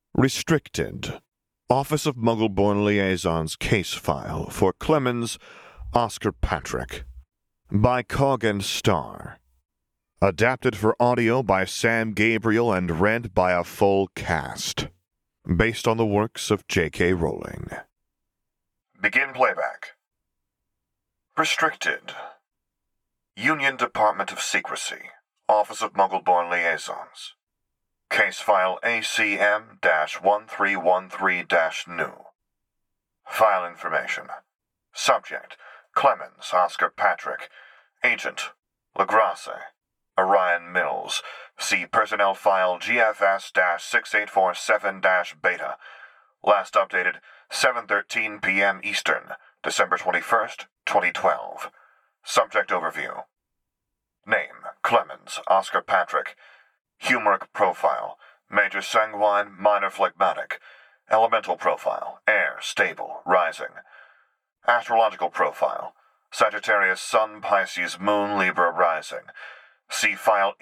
Restricted. Office of Muggle-Born Liaisons case file for Clemens Oscar Patrick. By Cog and Star. Adapted for audio by Sam Gabriel and read by a full cast. Based on the works of J.K. Rowling. Begin playback. Restricted. Union Department of Secrecy. Office of Muggle-Born Liaisons. Case file ACM-1313-new. File information. Subject: Clemens Oscar Patrick. Agent: LaGrasse. Orion Mills. See personnel file GFS-6847-beta. Last updated 7:13 p.m. Eastern, December 21st, 2012. Subject overview. Name: Clemens Oscar Patrick. Humoric profile: major sanguine, minor phlegmatic. Elemental profile: air, stable, rising. Astrological profile: Sagittarius, Sun, Pisces, Moon, Libra, rising. See file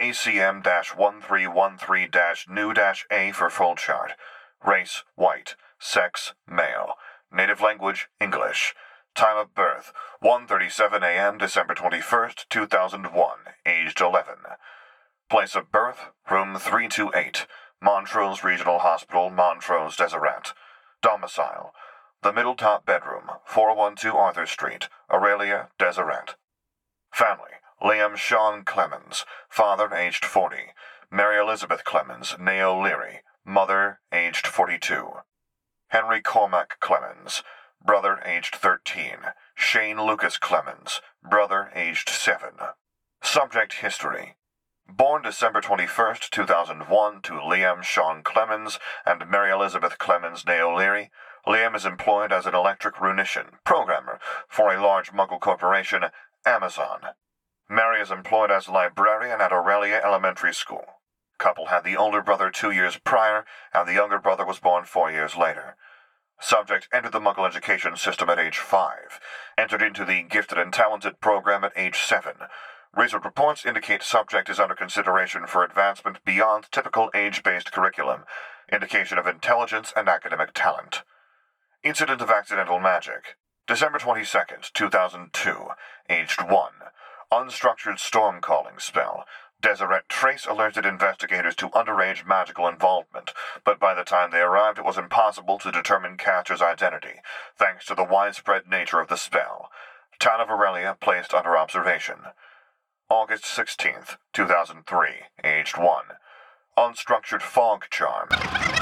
ACM-1313-new-A for full chart. Race: white. Sex: male. Native language: English. Time of birth: 1:37 a.m. December 21st, 2001. Aged 11. Place of birth: room 328, Montrose Regional Hospital, Montrose, Deseret. Domicile: the middle top bedroom, 412 Arthur Street, Aurelia, Deseret. Family: Liam Sean Clemens, father aged 40, Mary Elizabeth Clemens, née O'Leary, mother aged 42. Henry Cormac Clemens, brother aged 13, Shane Lucas Clemens, brother aged 7. Subject history. Born December 21st, 2001 to Liam Sean Clemens and Mary Elizabeth Clemens, née O'Leary, Liam is employed as an electric runician programmer for a large Muggle corporation, Amazon. Mary is employed as librarian at Aurelia Elementary School. Couple had the older brother 2 years prior, and the younger brother was born 4 years later. Subject entered the Muggle education system at age 5, entered into the Gifted and Talented program at age 7. Recent reports indicate subject is under consideration for advancement beyond typical age-based curriculum, indication of intelligence and academic talent. Incident of accidental magic. December 22nd, 2002, aged 1. Unstructured storm calling spell. Deseret Trace alerted investigators to underage magical involvement, but by the time they arrived it was impossible to determine caster's identity, thanks to the widespread nature of the spell. Town of Aurelia placed under observation. August 16th, 2003, aged 1. Unstructured fog charm.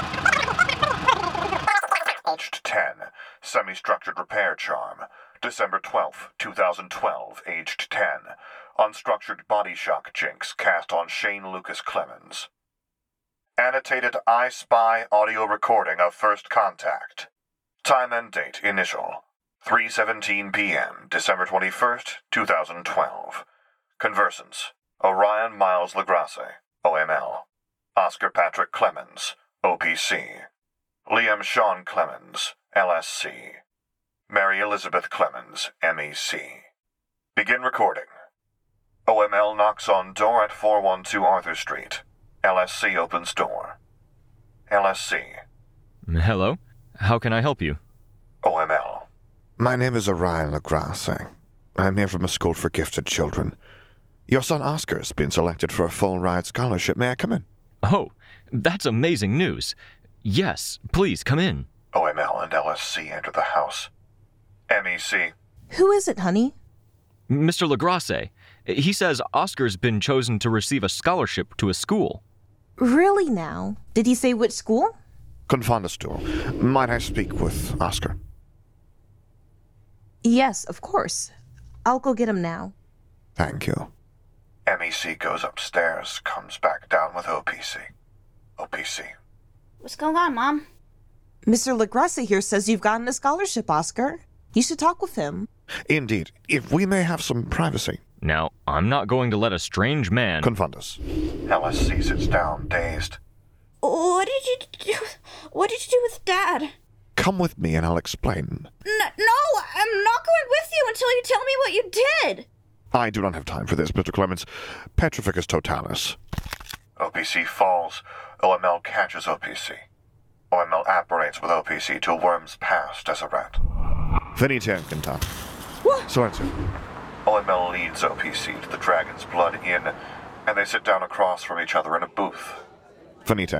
Aged 10. Semi-structured repair charm. December 12th, 2012, aged 10. Unstructured body shock jinx cast on Shane Lucas Clemens. Annotated I Spy audio recording of first contact. Time and date initial. 3:17 p.m., December 21st, 2012. Conversants: Orion Miles LaGrasse, OML. Oscar Patrick Clemens, OPC. Liam Sean Clemens, LSC. Mary Elizabeth Clemens, MEC. Begin recording. OML knocks on door at 412 Arthur Street. LSC opens door. LSC. Hello? How can I help you? OML. My name is Orion LaGrasse. I'm here from a school for gifted children. Your son Oscar's been selected for a full-ride scholarship. May I come in? Oh, that's amazing news. Yes, please come in. OML and LSC enter the house. MEC. Who is it, honey? Mr. LaGrasse. He says Oscar's been chosen to receive a scholarship to a school. Really now? Did he say which school? Confondestur. Might I speak with Oscar? Yes, of course. I'll go get him now. Thank you. MEC goes upstairs, comes back down with OPC. OPC. What's going on, Mom? Mr. LaGrasse here says you've gotten a scholarship, Oscar. You should talk with him. Indeed. If we may have some privacy. Now, I'm not going to let a strange man... Confundus. LSC sits down, dazed. What did you do? What did you do with Dad? Come with me and I'll explain. No, I'm not going with you until you tell me what you did. I do not have time for this, Mr. Clemens. Petrificus totalis. OPC falls. OML catches OPC. OML apparates with OPC to Worm's Pass, Deseret. Finite can talk. What? Silencer. OML leads OPC to the Dragon's Blood Inn, and they sit down across from each other in a booth. Finite.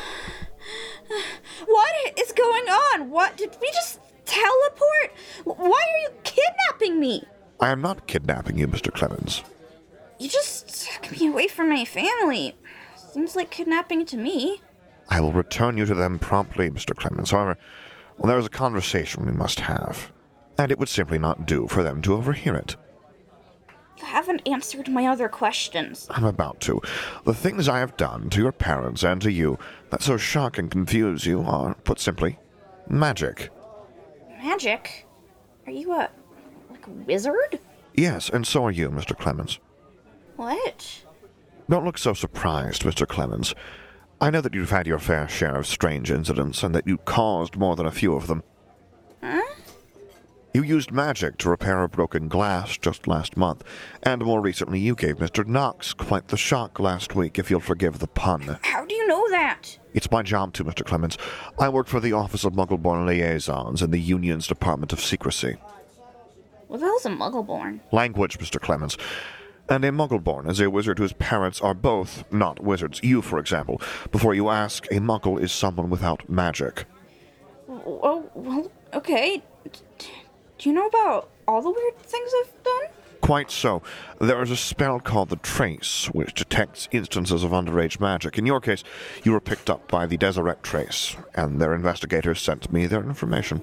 What is going on? What? Did we just teleport? Why are you kidnapping me? I am not kidnapping you, Mr. Clemens. You just took me away from my family. Seems like kidnapping to me. I will return you to them promptly, Mr. Clemens. However, there is a conversation we must have, and it would simply not do for them to overhear it. You haven't answered my other questions. I'm about to. The things I have done to your parents and to you that so shock and confuse you are, put simply, magic. Magic? Are you a wizard? Yes, and so are you, Mr. Clemens. What? Don't look so surprised, Mr. Clemens. I know that you've had your fair share of strange incidents, and that you caused more than a few of them. Huh? You used magic to repair a broken glass just last month, and more recently you gave Mr. Knox quite the shock last week, if you'll forgive the pun. How do you know that? It's my job to, Mr. Clemens. I work for the Office of Muggleborn Liaisons in the Union's Department of Secrecy. What the hell's a Muggleborn? Language, Mr. Clemens. And a Muggleborn is a wizard whose parents are both not wizards. You, for example. Before you ask, a Muggle is someone without magic. Oh, well, okay. Do you know about all the weird things I've done? Quite so. There is a spell called the Trace, which detects instances of underage magic. In your case, you were picked up by the Deseret Trace, and their investigators sent me their information.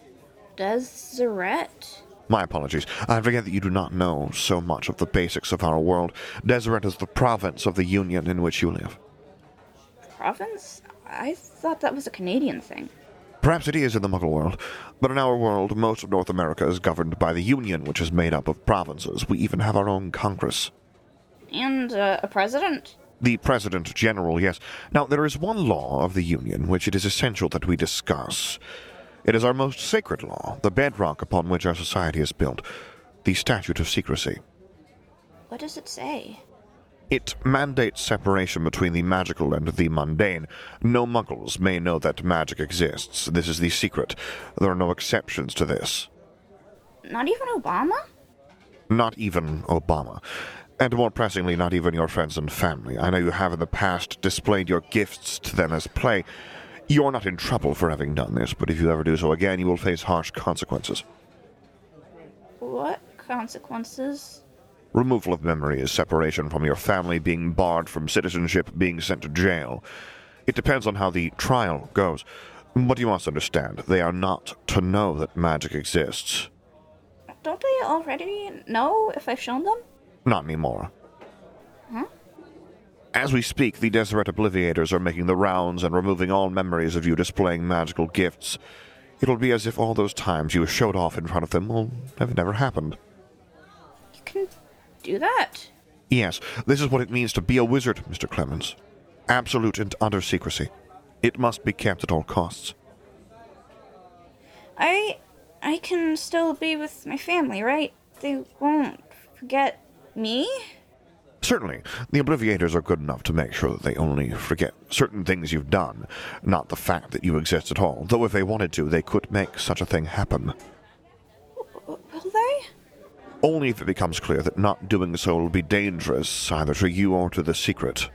Deseret? My apologies. I forget that you do not know so much of the basics of our world. Deseret is the province of the Union in which you live. Province? I thought that was a Canadian thing. Perhaps it is in the Muggle world, but in our world, most of North America is governed by the Union, which is made up of provinces. We even have our own Congress. And a president? The President General, yes. Now, there is one law of the Union which it is essential that we discuss. It is our most sacred law, the bedrock upon which our society is built, the Statute of Secrecy. What does it say? It mandates separation between the magical and the mundane. No Muggles may know that magic exists. This is the secret. There are no exceptions to this. Not even Obama? Not even Obama. And more pressingly, not even your friends and family. I know you have in the past displayed your gifts to them as play. You're not in trouble for having done this, but if you ever do so again, you will face harsh consequences. What consequences? Removal of memories, separation from your family, being barred from citizenship, being sent to jail. It depends on how the trial goes. But you must understand, they are not to know that magic exists. Don't they already know if I've shown them? Not anymore. Huh? As we speak, the Deseret Obliviators are making the rounds and removing all memories of you displaying magical gifts. It'll be as if all those times you showed off in front of them will have never happened. You can do that? Yes, this is what it means to be a wizard, Mr. Clemens. Absolute and utter secrecy. It must be kept at all costs. I can still be with my family, right? They won't forget me? Certainly. The Obliviators are good enough to make sure that they only forget certain things you've done, not the fact that you exist at all. Though if they wanted to, they could make such a thing happen. Will they? Only if it becomes clear that not doing so will be dangerous, either to you or to the secret.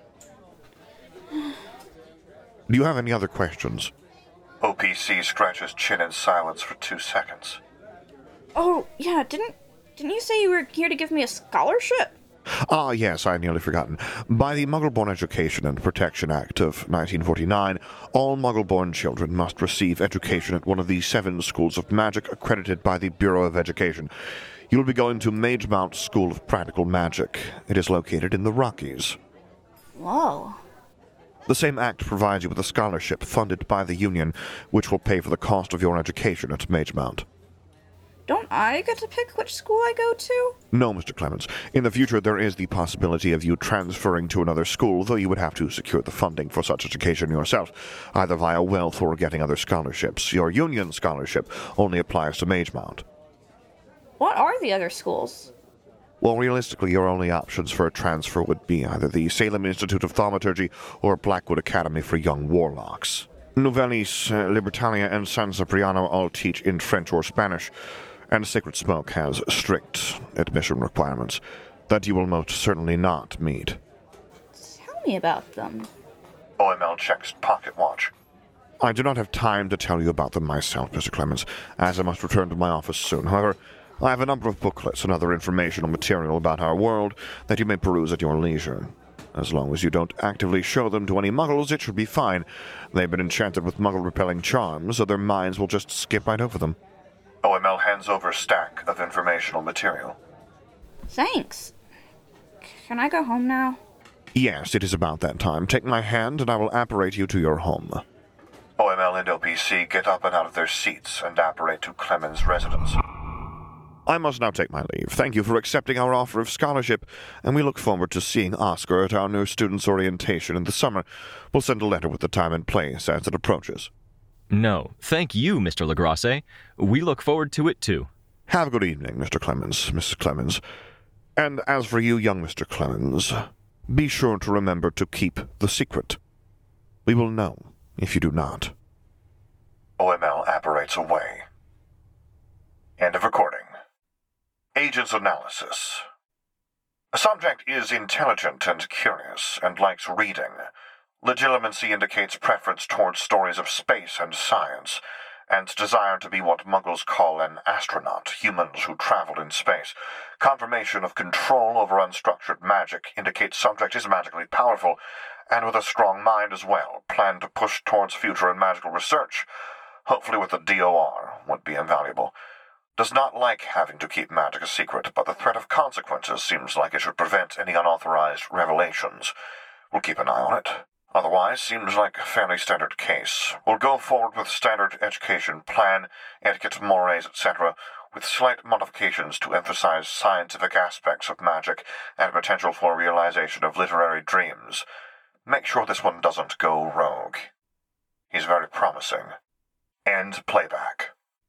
Do you have any other questions? OPC scratches chin in silence for 2 seconds. Oh, yeah, didn't you say you were here to give me a scholarship? Ah, yes, I had nearly forgotten. By the Muggleborn Education and Protection Act of 1949, all Muggleborn children must receive education at one of the 7 schools of magic accredited by the Bureau of Education. You'll be going to Magemount School of Practical Magic. It is located in the Rockies. Whoa. The same act provides you with a scholarship funded by the Union, which will pay for the cost of your education at Magemount. Don't I get to pick which school I go to? No, Mr. Clemens. In the future, there is the possibility of you transferring to another school, though you would have to secure the funding for such education yourself, either via wealth or getting other scholarships. Your Union scholarship only applies to Magemount. What are the other schools? Well, realistically, your only options for a transfer would be either the Salem Institute of Thaumaturgy or Blackwood Academy for Young Warlocks. Novelis, Libertalia, and San Cipriano all teach in French or Spanish, and Sacred Smoke has strict admission requirements that you will most certainly not meet. Tell me about them. OML checks pocket watch. I do not have time to tell you about them myself, Mr. Clemens, as I must return to my office soon. However, I have a number of booklets and other informational material about our world that you may peruse at your leisure. As long as you don't actively show them to any muggles, it should be fine. They've been enchanted with muggle-repelling charms, so their minds will just skip right over them. OML hands over a stack of informational material. Thanks. Can I go home now? Yes, it is about that time. Take my hand, and I will apparate you to your home. OML and LPC get up and out of their seats and apparate to Clemens' residence. I must now take my leave. Thank you for accepting our offer of scholarship, and we look forward to seeing Oscar at our new students' orientation in the summer. We'll send a letter with the time and place as it approaches. No, thank you, Mr. Legrasse. We look forward to it, too. Have a good evening, Mr. Clemens, Mrs. Clemens. And as for you, young Mr. Clemens, be sure to remember to keep the secret. We will know if you do not. OML apparates away. End of recording. Agent's analysis. A subject is intelligent and curious, and likes reading. Legitimacy indicates preference towards stories of space and science, and desire to be what Muggles call an astronaut, humans who travel in space. Confirmation of control over unstructured magic indicates subject is magically powerful, and with a strong mind as well, plan to push towards future and magical research. Hopefully with the DOR would be invaluable. Does not like having to keep magic a secret, but the threat of consequences seems like it should prevent any unauthorized revelations. We'll keep an eye on it. Otherwise, seems like a fairly standard case. We'll go forward with standard education plan, etiquette, mores, etc., with slight modifications to emphasize scientific aspects of magic and potential for realization of literary dreams. Make sure this one doesn't go rogue. He's very promising. End playback.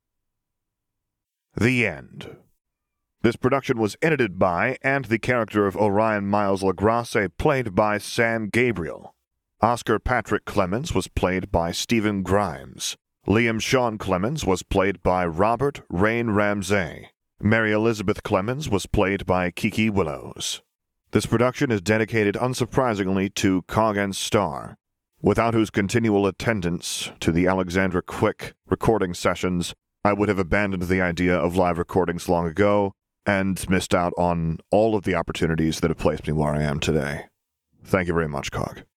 The end. This production was edited by and the character of Orion Miles Legrasse played by Sam Gabriel. Oscar Patrick Clemens was played by Stephen Grimes. Liam Sean Clemens was played by Robert Rain Ramsey. Mary Elizabeth Clemens was played by Kiki Willows. This production is dedicated unsurprisingly to Cog and Star, without whose continual attendance to the Alexandra Quick recording sessions, I would have abandoned the idea of live recordings long ago and missed out on all of the opportunities that have placed me where I am today. Thank you very much, Cog.